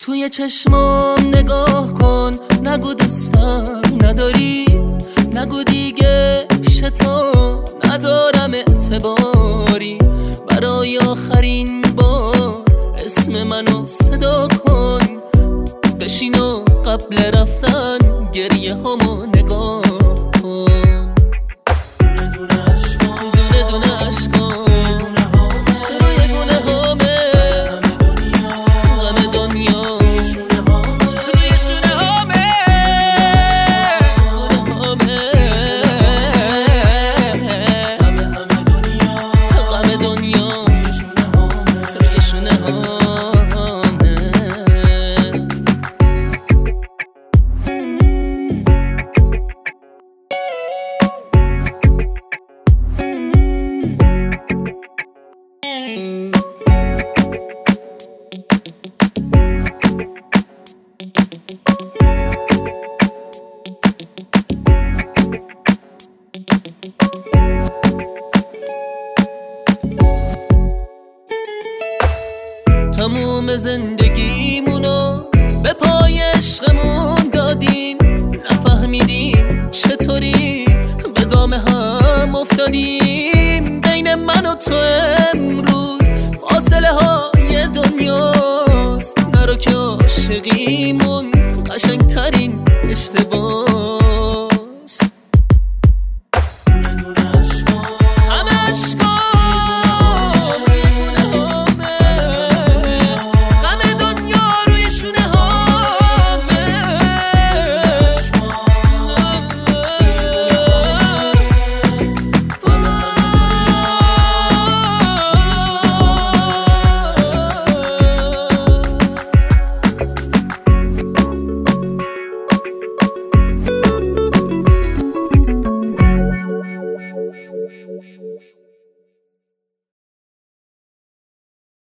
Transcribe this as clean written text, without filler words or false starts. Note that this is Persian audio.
توی چشمام نگاه کن، نگو دوستم نداری، نگو دیگه پیش تو ندارم اعتباری. برای آخرین بار اسم منو صدا کن، بشین و قبل رفتن گریه همو نگاه کن. دونه دونه عشقام، دونه دونه عشقام، روی گونه همه غم دنیا، روی شونه همه گونه همه غم دنیا، روی شونه همه. تموم زندگیمونو به پای عشقمون دادیم، نفهمیدیم چطوری به دام هم افتادیم. بین من و تو امروز فاصله های دنیاست، نرو که عاشقیمون قشنگترین اشتباه